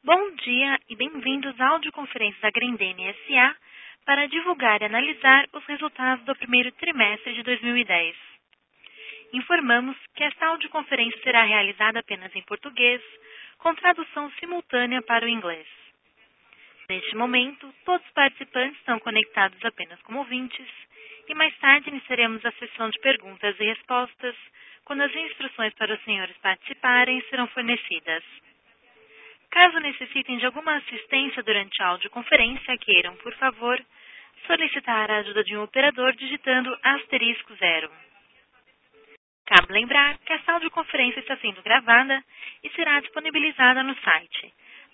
Bom dia e bem-vindos à audioconferência da Grendene S.A. para divulgar e analisar os resultados do primeiro trimestre de 2010. Informamos que esta audioconferência será realizada apenas em português, com tradução simultânea para o inglês. Neste momento, todos os participantes estão conectados apenas como ouvintes e mais tarde iniciaremos a sessão de perguntas e respostas, quando as instruções para os senhores participarem serão fornecidas. Caso necessitem de alguma assistência durante a audioconferência, queiram, por favor, solicitar a ajuda de um operador digitando *0. Cabe lembrar que essa audioconferência está sendo gravada e será disponibilizada no site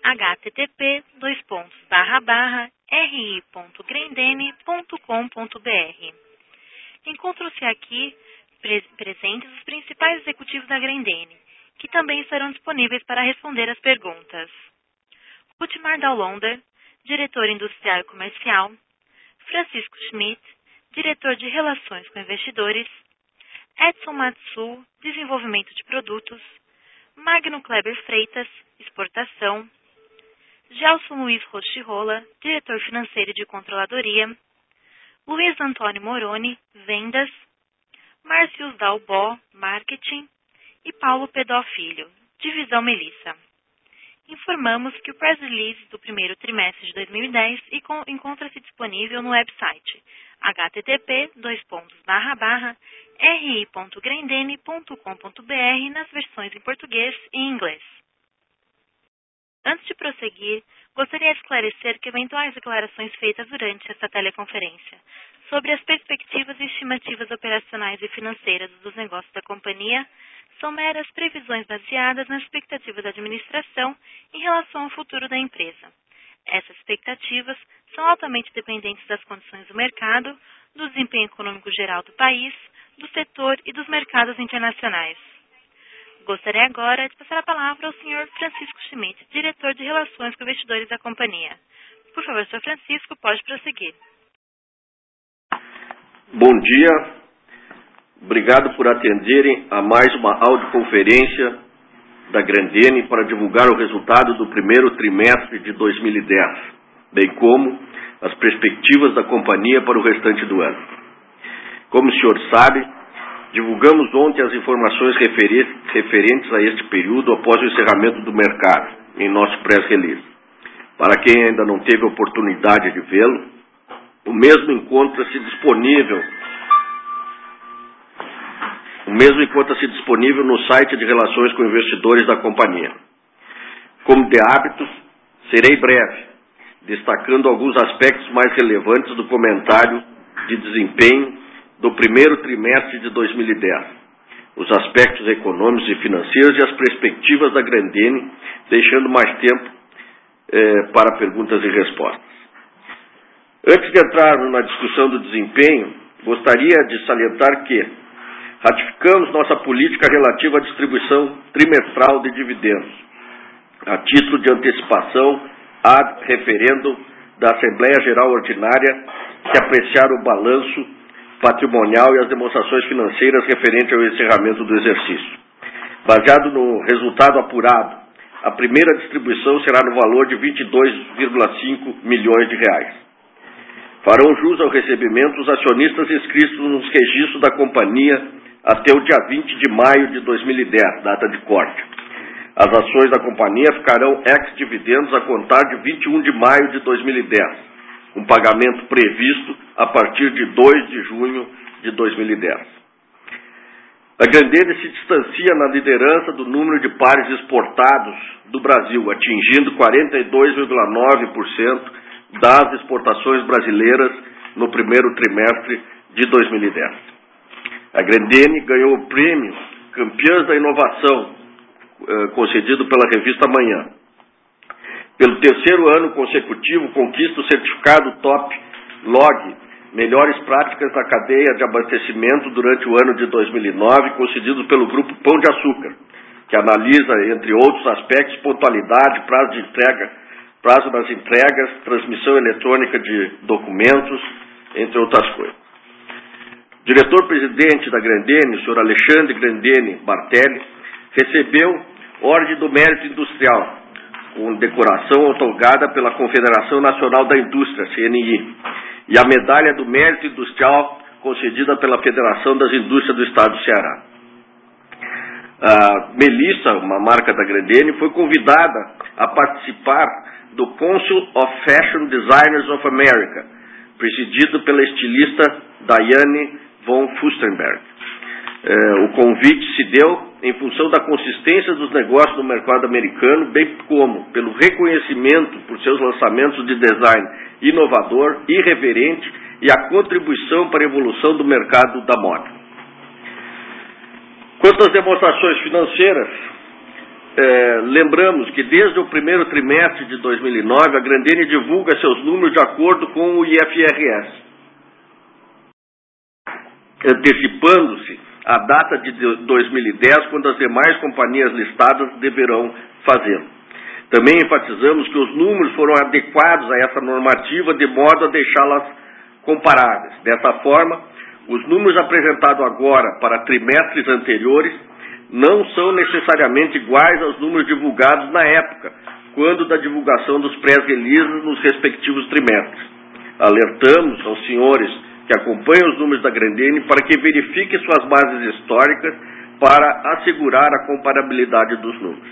http://ri.grendene.com.br. Encontram-se aqui presentes os principais executivos da Grendene, que também estarão disponíveis para responder as perguntas. Rutmar Daulonder, diretor industrial e comercial, Francisco Schmidt, diretor de relações com investidores, Edson Matsu, desenvolvimento de produtos, Magno Kleber Freitas, exportação, Gelson Luiz Rochirola, diretor financeiro e de controladoria, Luiz Antônio Moroni, vendas, Márcios Dalbó, marketing, e Paulo Pedó Filho, divisão Melissa. Informamos que o press release do primeiro trimestre de 2010 encontra-se disponível no website http://ri.grendene.com.br nas versões em português e inglês. Antes de prosseguir, gostaria de esclarecer que eventuais declarações feitas durante esta teleconferência sobre as perspectivas e estimativas operacionais e financeiras dos negócios da companhia são meras previsões baseadas nas expectativas da administração em relação ao futuro da empresa. Essas expectativas são altamente dependentes das condições do mercado, do desempenho econômico geral do país, do setor e dos mercados internacionais. Gostaria agora de passar a palavra ao Sr. Francisco Schmidt, diretor de Relações com Investidores da companhia. Por favor, Sr. Francisco, pode prosseguir. Bom dia. Obrigado por atenderem a mais uma audioconferência da Grendene para divulgar o resultado do primeiro trimestre de 2010, bem como as perspectivas da companhia para o restante do ano. Como o senhor sabe, divulgamos ontem as informações referentes a este período após o encerramento do mercado, em nosso press release. Para quem ainda não teve a oportunidade de vê-lo, o mesmo encontra-se disponível no site de Relações com Investidores da companhia. Como de hábito, serei breve, destacando alguns aspectos mais relevantes do comentário de desempenho do primeiro trimestre de 2010, os aspectos econômicos e financeiros e as perspectivas da Grendene, deixando mais tempo para perguntas e respostas. Antes de entrarmos na discussão do desempenho, gostaria de salientar que ratificamos nossa política relativa à distribuição trimestral de dividendos, a título de antecipação ad referendo da Assembleia Geral Ordinária que apreciar o balanço patrimonial e as demonstrações financeiras referente ao encerramento do exercício. Baseado no resultado apurado, a primeira distribuição será no valor de 22,5 milhões de reais. Farão jus ao recebimento os acionistas inscritos nos registros da companhia até o dia 20 de maio de 2010, data de corte. As ações da companhia ficarão ex-dividendos a contar de 21 de maio de 2010, um pagamento previsto a partir de 2 de junho de 2010. A Grendene se distancia na liderança do número de pares exportados do Brasil, atingindo 42,9% das exportações brasileiras no primeiro trimestre de 2010. A Grendene ganhou o prêmio Campeãs da Inovação, concedido pela revista Manhã. Pelo terceiro ano consecutivo, conquista o certificado Top Log, Melhores Práticas da Cadeia de Abastecimento durante o ano de 2009, concedido pelo Grupo Pão de Açúcar, que analisa, entre outros aspectos, pontualidade, prazo das entregas, transmissão eletrônica de documentos, entre outras coisas. O diretor-presidente da Grendene, o senhor Alexandre Grendene Bartelli, recebeu Ordem do Mérito Industrial, condecoração outorgada pela Confederação Nacional da Indústria, CNI, e a Medalha do Mérito Industrial concedida pela Federação das Indústrias do Estado do Ceará. A Melissa, uma marca da Grendene, foi convidada a participar do Council of Fashion Designers of America, presidido pela estilista Diane von Furstenberg. O convite se deu em função da consistência dos negócios no mercado americano, bem como pelo reconhecimento por seus lançamentos de design inovador, irreverente e a contribuição para a evolução do mercado da moda. Quanto às demonstrações financeiras, lembramos que desde o primeiro trimestre de 2009, a Grendene divulga seus números de acordo com o IFRS, antecipando-se a data de 2010, quando as demais companhias listadas deverão fazê-lo. Também enfatizamos que os números foram adequados a essa normativa de modo a deixá-las comparáveis. Dessa forma, os números apresentados agora para trimestres anteriores não são necessariamente iguais aos números divulgados na época, quando da divulgação dos press releases nos respectivos trimestres. Alertamos aos senhores que acompanham os números da Grendene para que verifiquem suas bases históricas para assegurar a comparabilidade dos números.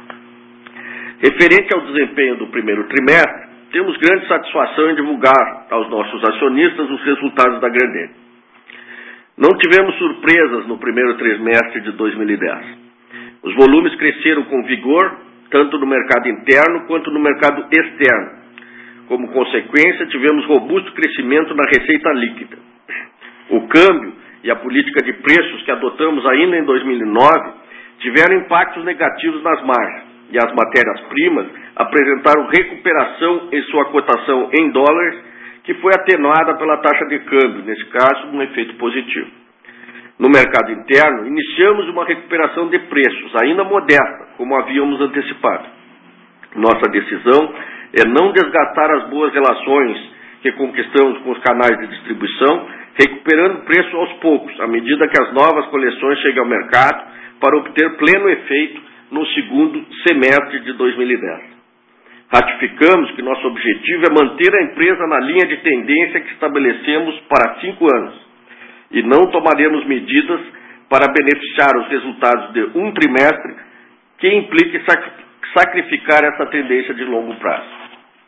Referente ao desempenho do primeiro trimestre, temos grande satisfação em divulgar aos nossos acionistas os resultados da Grendene. Não tivemos surpresas no primeiro trimestre de 2010. Os volumes cresceram com vigor, tanto no mercado interno quanto no mercado externo. Como consequência, tivemos robusto crescimento na receita líquida. O câmbio e a política de preços que adotamos ainda em 2009 tiveram impactos negativos nas margens, e as matérias-primas apresentaram recuperação em sua cotação em dólares, que foi atenuada pela taxa de câmbio, nesse caso, um efeito positivo. No mercado interno, iniciamos uma recuperação de preços, ainda modesta, como havíamos antecipado. Nossa decisão é não desgastar as boas relações que conquistamos com os canais de distribuição, recuperando preço aos poucos, à medida que as novas coleções chegam ao mercado, para obter pleno efeito no segundo semestre de 2010. Ratificamos que nosso objetivo é manter a empresa na linha de tendência que estabelecemos para 5 anos e não tomaremos medidas para beneficiar os resultados de um trimestre que implique sacrificar essa tendência de longo prazo.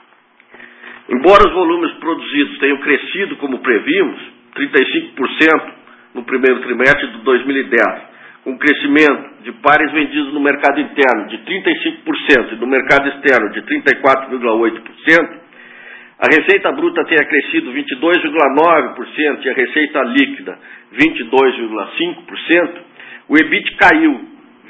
Embora os volumes produzidos tenham crescido como previmos, 35% no primeiro trimestre de 2010, com crescimento de pares vendidos no mercado interno de 35% e no mercado externo de 34,8%, a receita bruta tenha crescido 22,9% e a receita líquida 22,5%, o EBIT caiu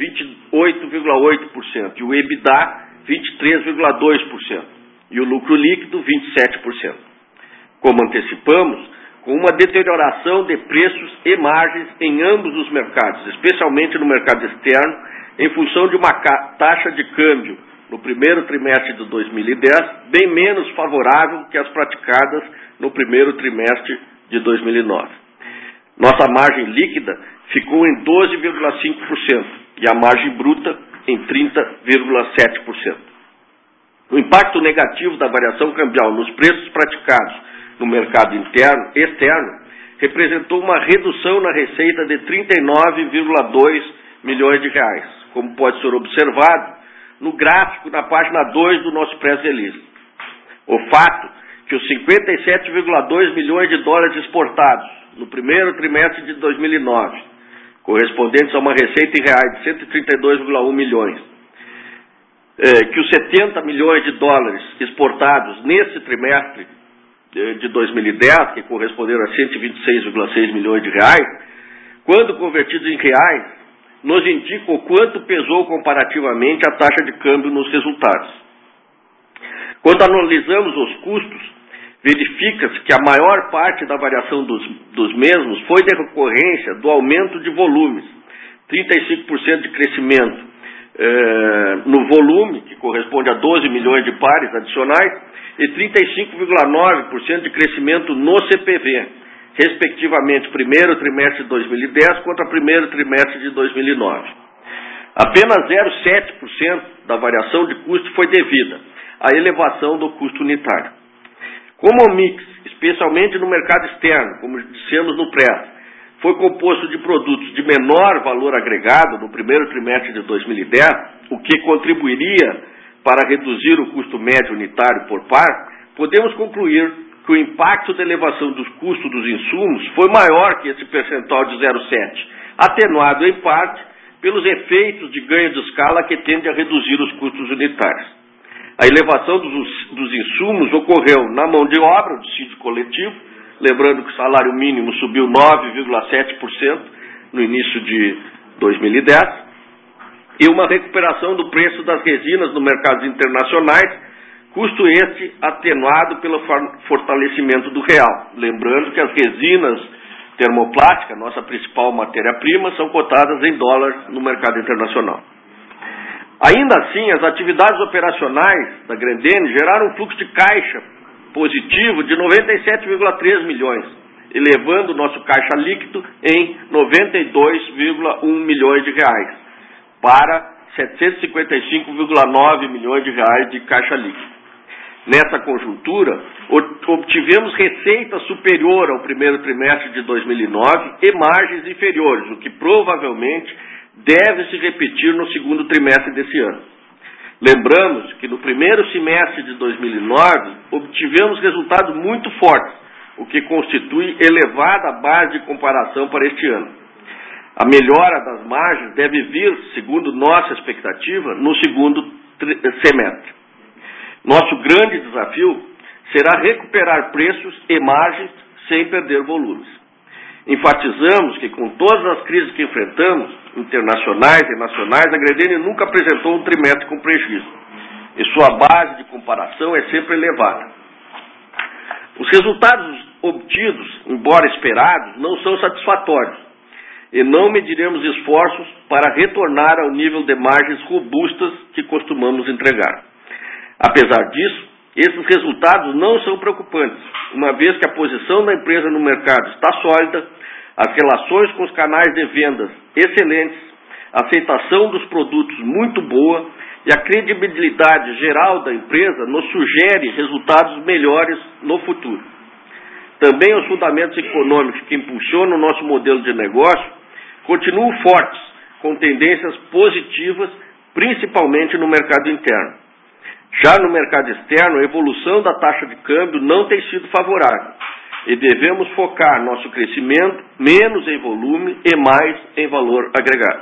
28,8% e o EBITDA 23,2% e o lucro líquido 27%. Como antecipamos, com uma deterioração de preços e margens em ambos os mercados, especialmente no mercado externo, em função de uma taxa de câmbio no primeiro trimestre de 2010, bem menos favorável que as praticadas no primeiro trimestre de 2009. Nossa margem líquida ficou em 12,5% e a margem bruta em 30,7%. O impacto negativo da variação cambial nos preços praticados no mercado interno e externo representou uma redução na receita de 39,2 milhões de reais, como pode ser observado no gráfico na página 2 do nosso press release. O fato que os 57,2 milhões de dólares exportados no primeiro trimestre de 2009, correspondentes a uma receita em reais de 132,1 milhões, que os 70 milhões de dólares exportados nesse trimestre de 2010, que corresponderam a 126,6 milhões de reais, quando convertidos em reais, nos indicam o quanto pesou comparativamente a taxa de câmbio nos resultados. Quando analisamos os custos, verifica-se que a maior parte da variação dos mesmos foi decorrência do aumento de volumes, 35% de crescimento no volume, que corresponde a 12 milhões de pares adicionais, e 35,9% de crescimento no CPV, respectivamente primeiro trimestre de 2010 contra primeiro trimestre de 2009. Apenas 0,7% da variação de custo foi devida à elevação do custo unitário. Como o mix, especialmente no mercado externo, como dissemos no pré, foi composto de produtos de menor valor agregado no primeiro trimestre de 2010, o que contribuiria para reduzir o custo médio unitário por par, podemos concluir que o impacto da elevação dos custos dos insumos foi maior que esse percentual de 0,7%, atenuado em parte pelos efeitos de ganho de escala que tende a reduzir os custos unitários. A elevação dos insumos ocorreu na mão de obra, do dissídio coletivo, lembrando que o salário mínimo subiu 9,7% no início de 2010, e uma recuperação do preço das resinas no mercados internacionais, custo este atenuado pelo fortalecimento do real. Lembrando que as resinas termoplásticas, nossa principal matéria-prima, são cotadas em dólar no mercado internacional. Ainda assim, as atividades operacionais da Grendene geraram um fluxo de caixa positivo de 97,3 milhões, elevando o nosso caixa líquido em 92,1 milhões de reais, para 755,9 milhões de reais de caixa líquido. Nessa conjuntura, obtivemos receita superior ao primeiro trimestre de 2009 e margens inferiores, o que provavelmente deve se repetir no segundo trimestre desse ano. Lembramos que no primeiro semestre de 2009 obtivemos resultados muito fortes, o que constitui elevada base de comparação para este ano. A melhora das margens deve vir, segundo nossa expectativa, no segundo semestre. Nosso grande desafio será recuperar preços e margens sem perder volumes. Enfatizamos que com todas as crises que enfrentamos, internacionais e nacionais, a Grendene nunca apresentou um trimestre com prejuízo, e sua base de comparação é sempre elevada. Os resultados obtidos, embora esperados, não são satisfatórios, e não mediremos esforços para retornar ao nível de margens robustas que costumamos entregar. Apesar disso, esses resultados não são preocupantes, uma vez que a posição da empresa no mercado está sólida, as relações com os canais de vendas excelentes, a aceitação dos produtos muito boa e a credibilidade geral da empresa nos sugere resultados melhores no futuro. Também os fundamentos econômicos que impulsionam o nosso modelo de negócio continuam fortes, com tendências positivas, principalmente no mercado interno. Já no mercado externo, a evolução da taxa de câmbio não tem sido favorável e devemos focar nosso crescimento menos em volume e mais em valor agregado.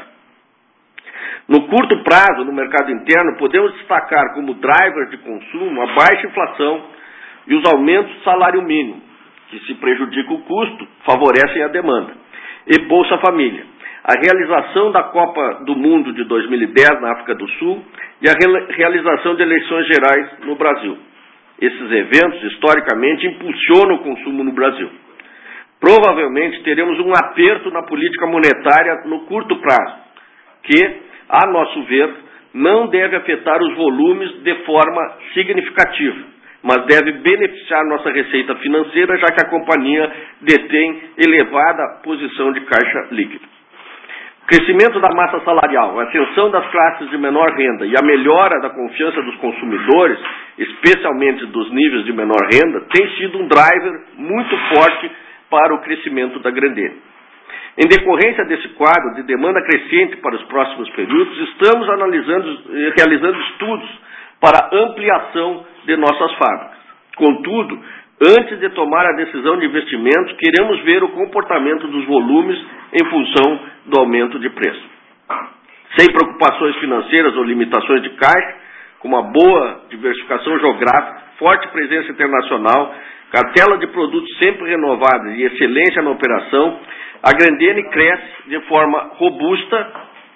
No curto prazo, no mercado interno, podemos destacar como driver de consumo a baixa inflação e os aumentos do salário mínimo, que se prejudica o custo, favorecem a demanda, e Bolsa Família, a realização da Copa do Mundo de 2010 na África do Sul e a realização de eleições gerais no Brasil. Esses eventos, historicamente, impulsionam o consumo no Brasil. Provavelmente teremos um aperto na política monetária no curto prazo, que, a nosso ver, não deve afetar os volumes de forma significativa, mas deve beneficiar nossa receita financeira, já que a companhia detém elevada posição de caixa líquido. O crescimento da massa salarial, a ascensão das classes de menor renda e a melhora da confiança dos consumidores, especialmente dos níveis de menor renda, tem sido um driver muito forte para o crescimento da Grendene. Em decorrência desse quadro de demanda crescente para os próximos períodos, estamos realizando estudos para ampliação de nossas fábricas. Contudo, antes de tomar a decisão de investimento, queremos ver o comportamento dos volumes em função do aumento de preço. Sem preocupações financeiras ou limitações de caixa, com uma boa diversificação geográfica, forte presença internacional, cartela de produtos sempre renovados e excelência na operação, a Grendene cresce de forma robusta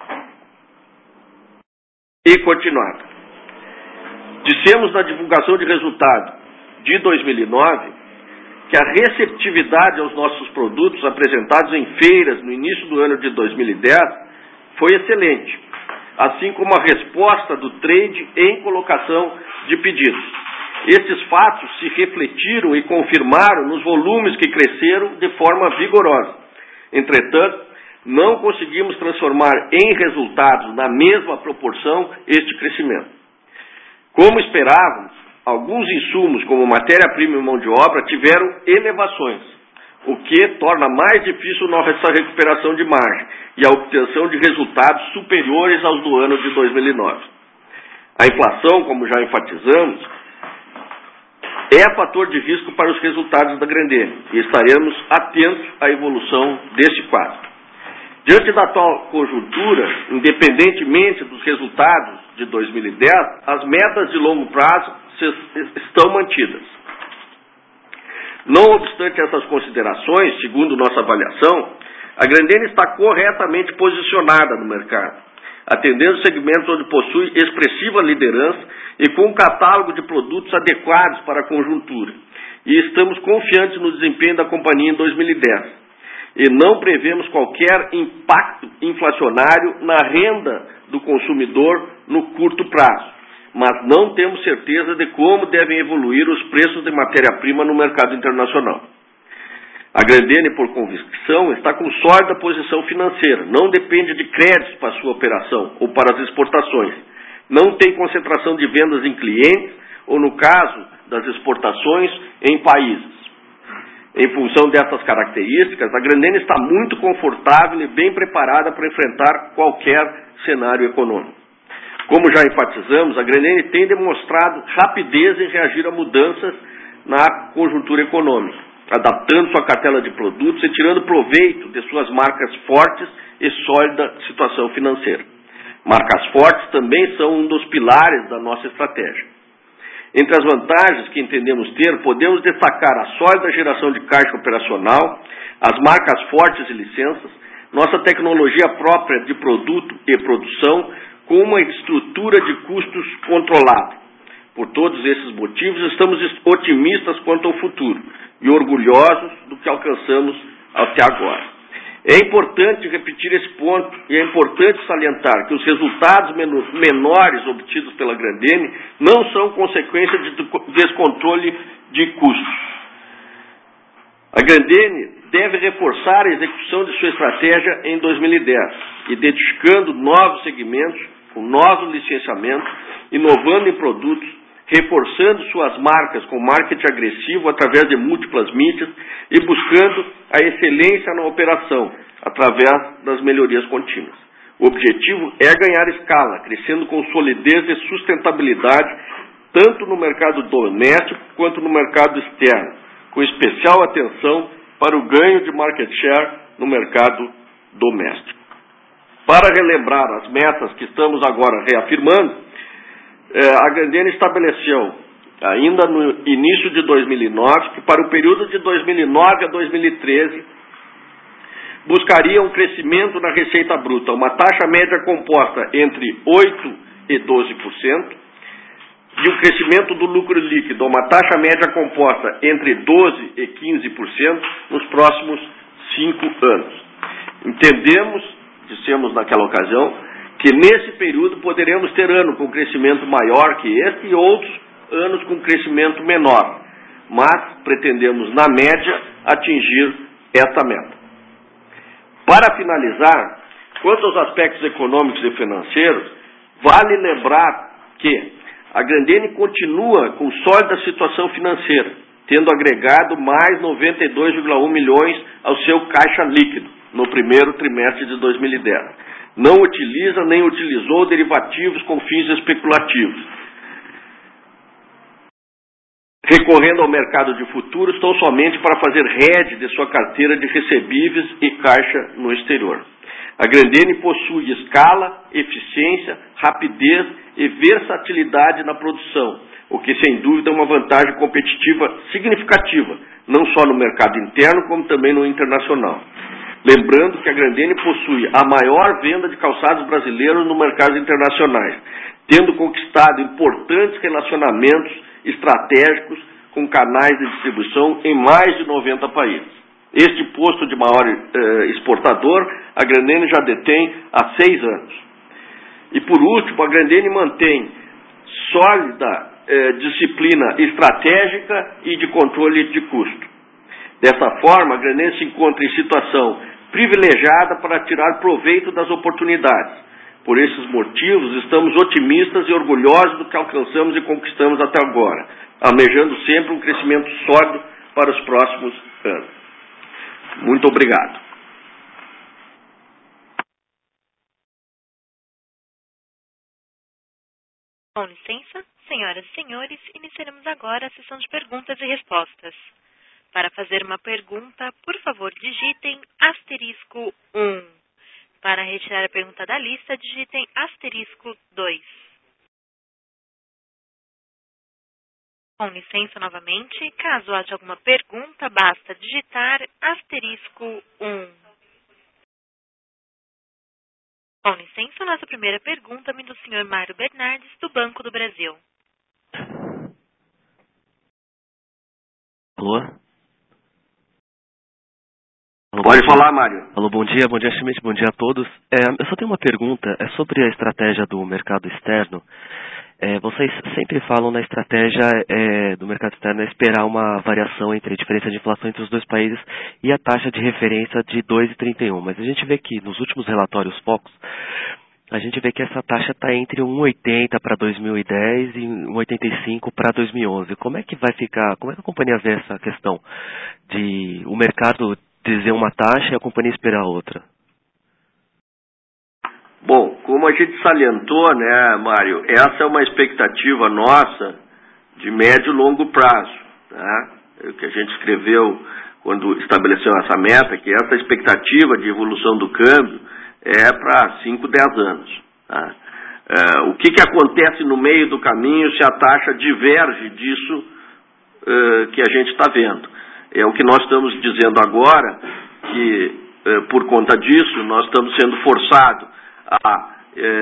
e continuada. Dissemos na divulgação de resultado de 2009 que a receptividade aos nossos produtos apresentados em feiras no início do ano de 2010 foi excelente, assim como a resposta do trade em colocação de pedidos. Esses fatos se refletiram e confirmaram nos volumes que cresceram de forma vigorosa. Entretanto, não conseguimos transformar em resultados, na mesma proporção, este crescimento. Como esperávamos, alguns insumos, como matéria-prima e mão de obra, tiveram elevações, o que torna mais difícil nossa recuperação de margem e a obtenção de resultados superiores aos do ano de 2009. A inflação, como já enfatizamos, é fator de risco para os resultados da Grendene e estaremos atentos à evolução desse quadro. Diante da atual conjuntura, independentemente dos resultados de 2010, as metas de longo prazo estão mantidas. Não obstante essas considerações, segundo nossa avaliação, a Grendene está corretamente posicionada no mercado, atendendo segmentos onde possui expressiva liderança e com um catálogo de produtos adequados para a conjuntura. E estamos confiantes no desempenho da companhia em 2010. E não prevemos qualquer impacto inflacionário na renda do consumidor no curto prazo, mas não temos certeza de como devem evoluir os preços de matéria-prima no mercado internacional. A Grendene, por convicção, está com sólida posição financeira, não depende de créditos para sua operação ou para as exportações, não tem concentração de vendas em clientes ou, no caso das exportações, em países. Em função dessas características, a Grendene está muito confortável e bem preparada para enfrentar qualquer cenário econômico. Como já enfatizamos, a Grendene tem demonstrado rapidez em reagir a mudanças na conjuntura econômica, adaptando sua cartela de produtos e tirando proveito de suas marcas fortes e sólida situação financeira. Marcas fortes também são um dos pilares da nossa estratégia. Entre as vantagens que entendemos ter, podemos destacar a sólida geração de caixa operacional, as marcas fortes e licenças, nossa tecnologia própria de produto e produção, com uma estrutura de custos controlada. Por todos esses motivos, estamos otimistas quanto ao futuro e orgulhosos do que alcançamos até agora. É importante repetir esse ponto e é importante salientar que os resultados menores obtidos pela Grendene não são consequência de descontrole de custos. A Grendene deve reforçar a execução de sua estratégia em 2010, identificando novos segmentos, com novos licenciamentos, inovando em produtos, reforçando suas marcas com marketing agressivo através de múltiplas mídias e buscando a excelência na operação, através das melhorias contínuas. O objetivo é ganhar escala, crescendo com solidez e sustentabilidade, tanto no mercado doméstico quanto no mercado externo, com especial atenção para o ganho de market share no mercado doméstico. Para relembrar as metas que estamos agora reafirmando, a Grendene estabeleceu, ainda no início de 2009, que para o período de 2009 a 2013, buscaria um crescimento na receita bruta, uma taxa média composta entre 8% e 12%, e um crescimento do lucro líquido, uma taxa média composta entre 12% e 15% nos próximos 5 anos. Entendemos, dissemos naquela ocasião, que nesse período poderemos ter anos com crescimento maior que este e outros anos com crescimento menor, mas pretendemos, na média, atingir esta meta. Para finalizar, quanto aos aspectos econômicos e financeiros, vale lembrar que a Grendene continua com sólida situação financeira, tendo agregado mais 92,1 milhões ao seu caixa líquido no primeiro trimestre de 2010. Não utiliza nem utilizou derivativos com fins especulativos. Recorrendo ao mercado de futuros tão somente para fazer hedge de sua carteira de recebíveis e caixa no exterior. A Grendene possui escala, eficiência, rapidez e versatilidade na produção, o que sem dúvida é uma vantagem competitiva significativa, não só no mercado interno como também no internacional. Lembrando que a Grendene possui a maior venda de calçados brasileiros no mercado internacionais, tendo conquistado importantes relacionamentos estratégicos com canais de distribuição em mais de 90 países. Este posto de maior exportador, a Grendene já detém há 6 anos. E por último, a Grendene mantém sólida disciplina estratégica e de controle de custo. Dessa forma, a Grendene se encontra em situação privilegiada para tirar proveito das oportunidades. Por esses motivos, estamos otimistas e orgulhosos do que alcançamos e conquistamos até agora, almejando sempre um crescimento sólido para os próximos anos. Muito obrigado. Com licença, senhoras e senhores, iniciaremos agora a sessão de perguntas e respostas. Para fazer uma pergunta, por favor, digitem *1. Para retirar a pergunta da lista, digitem *2. Com licença novamente, caso haja alguma pergunta, basta digitar *1. Com licença, nossa primeira pergunta vem do Sr. Mário Bernardes, do Banco do Brasil. Alô? Alô, Pode falar, Mário. Alô, bom dia Schmidt, bom dia a todos. Eu só tenho uma pergunta, é sobre a estratégia do mercado externo. Vocês sempre falam na estratégia do mercado externo esperar uma variação entre a diferença de inflação entre os dois países e a taxa de referência de 2,31. Mas a gente vê que nos últimos relatórios Focus, a gente vê que essa taxa está entre 1,80 para 2010 e 1,85 para 2011. Como é que vai ficar, como é que a companhia vê essa questão de o mercado dizer uma taxa e a companhia esperar outra? Bom, como a gente salientou, né, Mário, essa é uma expectativa nossa de médio e longo prazo, tá? O que a gente escreveu quando estabeleceu essa meta, que essa expectativa de evolução do câmbio é para 5, 10 anos. Tá? O que acontece no meio do caminho se a taxa diverge disso que a gente está vendo? É o que nós estamos dizendo agora, que por conta disso nós estamos sendo forçados a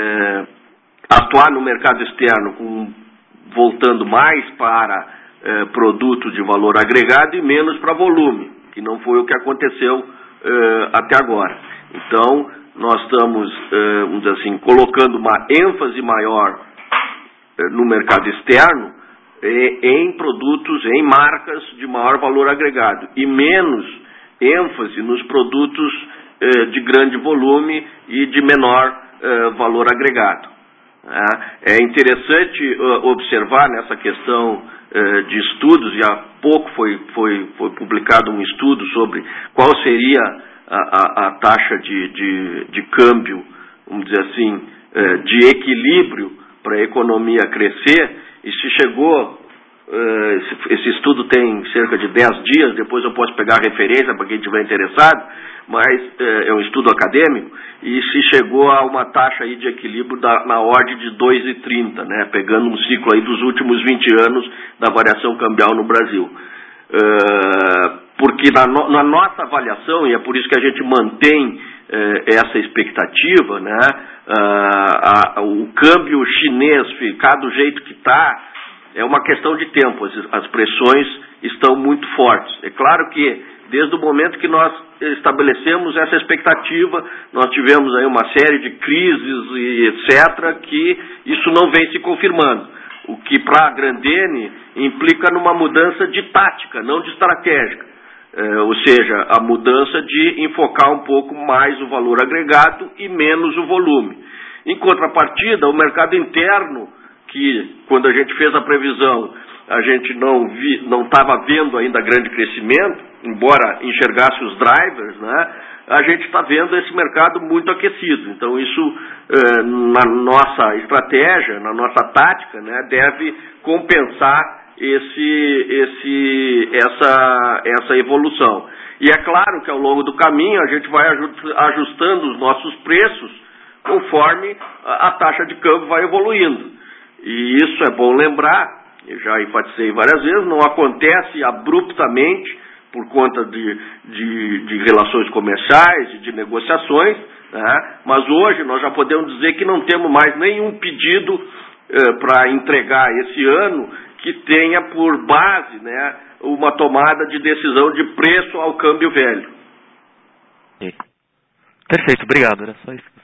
atuar no mercado externo voltando mais para produtos de valor agregado e menos para volume, que não foi o que aconteceu até agora. Então, nós estamos, vamos dizer assim, colocando uma ênfase maior no mercado externo em produtos, em marcas de maior valor agregado e menos ênfase nos produtos de grande volume e de menor valor agregado. É interessante observar nessa questão de estudos, e há pouco foi publicado um estudo sobre qual seria a taxa de câmbio, vamos dizer assim, de equilíbrio para a economia crescer, e se chegou, esse estudo tem cerca de 10 dias, depois eu posso pegar a referência para quem estiver interessado, mas é um estudo acadêmico, e se chegou a uma taxa aí de equilíbrio na ordem de 2,30, né, pegando um ciclo aí dos últimos 20 anos da variação cambial no Brasil. Porque na nossa avaliação, e é por isso que a gente mantém essa expectativa, né, o câmbio chinês ficar do jeito que está, é uma questão de tempo, as pressões estão muito fortes. É claro que desde o momento que nós estabelecemos essa expectativa, nós tivemos aí uma série de crises e etc., que isso não vem se confirmando. O que para a Grendene implica numa mudança de tática, não de estratégica. Ou seja, a mudança de enfocar um pouco mais o valor agregado e menos o volume. Em contrapartida, o mercado interno, que quando a gente fez a previsão, a gente não estava vendo ainda grande crescimento, embora enxergasse os drivers, né, a gente está vendo esse mercado muito aquecido. Então isso, na nossa estratégia, na nossa tática, né, deve compensar essa evolução. E é claro que ao longo do caminho a gente vai ajustando os nossos preços conforme a taxa de câmbio vai evoluindo. E isso é bom lembrar, eu já enfatizei várias vezes, não acontece abruptamente por conta de relações comerciais e de negociações, né? Mas hoje nós já podemos dizer que não temos mais nenhum pedido para entregar esse ano que tenha por base, né, uma tomada de decisão de preço ao câmbio velho. Perfeito, obrigado, era só isso.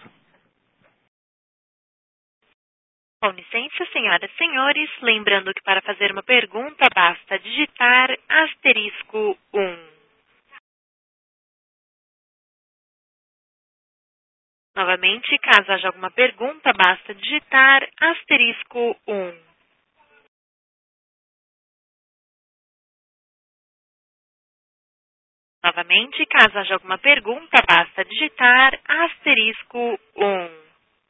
Com licença, senhoras e senhores, lembrando que para fazer uma pergunta basta digitar *1. Novamente, caso haja alguma pergunta, basta digitar *1. Novamente, caso haja alguma pergunta, basta digitar *1.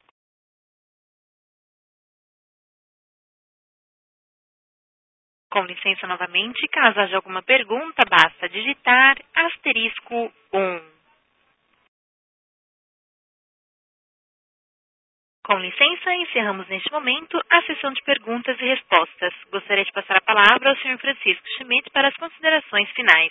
Com licença novamente, caso haja alguma pergunta, basta digitar *1. Com licença, encerramos neste momento a sessão de perguntas e respostas. Gostaria de passar a palavra ao Sr. Francisco Schmidt para as considerações finais.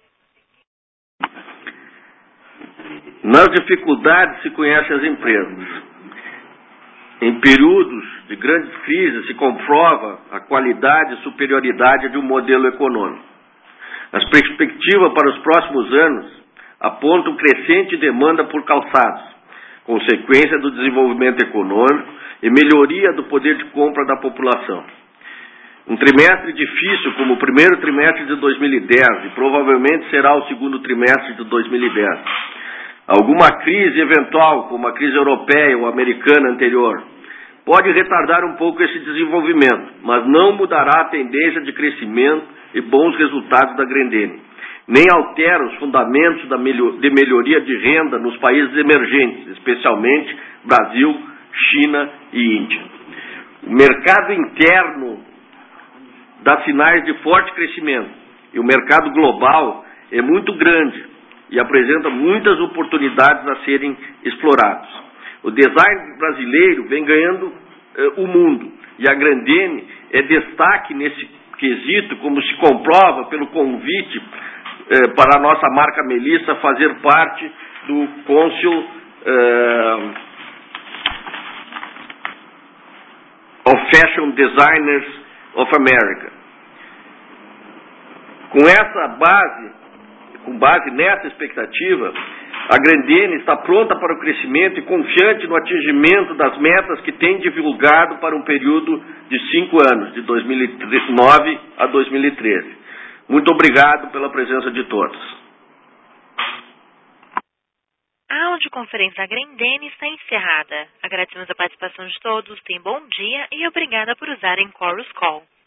Nas dificuldades se conhecem as empresas. Em períodos de grandes crises se comprova a qualidade e superioridade de um modelo econômico. As perspectivas para os próximos anos apontam crescente demanda por calçados, consequência do desenvolvimento econômico e melhoria do poder de compra da população. Um trimestre difícil como o primeiro trimestre de 2010 e provavelmente será o segundo trimestre de 2010. Alguma crise eventual, como a crise europeia ou americana anterior, pode retardar um pouco esse desenvolvimento, mas não mudará a tendência de crescimento e bons resultados da Grendene, nem altera os fundamentos de melhoria de renda nos países emergentes, especialmente Brasil, China e Índia. O mercado interno dá sinais de forte crescimento e o mercado global é muito grande e apresenta muitas oportunidades a serem exploradas. O design brasileiro vem ganhando o mundo e a Grendene é destaque nesse quesito, como se comprova pelo convite para a nossa marca Melissa fazer parte do Council of Fashion Designers of America. Com base nessa expectativa, a Grendene está pronta para o crescimento e confiante no atingimento das metas que tem divulgado para um período de 5 anos, de 2009 a 2013. Muito obrigado pela presença de todos. A audioconferência da Grendene está encerrada. Agradecemos a participação de todos, tenham bom dia e obrigada por usarem Chorus Call.